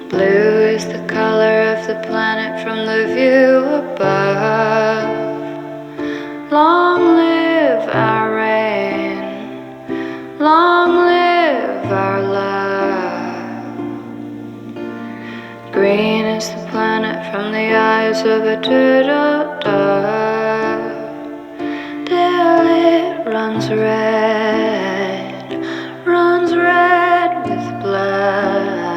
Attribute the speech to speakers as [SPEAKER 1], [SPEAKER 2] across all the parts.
[SPEAKER 1] Blue is the color of the planet from the view above. Long live our rain, long live our love. Green is the planet from the eyes of a turtle dove. Till it runs red with blood.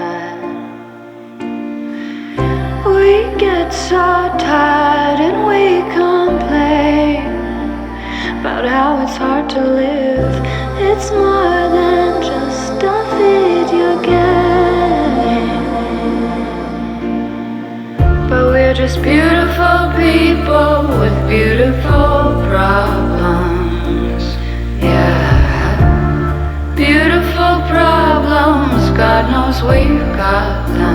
[SPEAKER 1] We get so tired and we complain about how it's hard to live. It's more than just a video game. But we're just beautiful people with beautiful problems. Yeah, beautiful problems, God knows we've got them.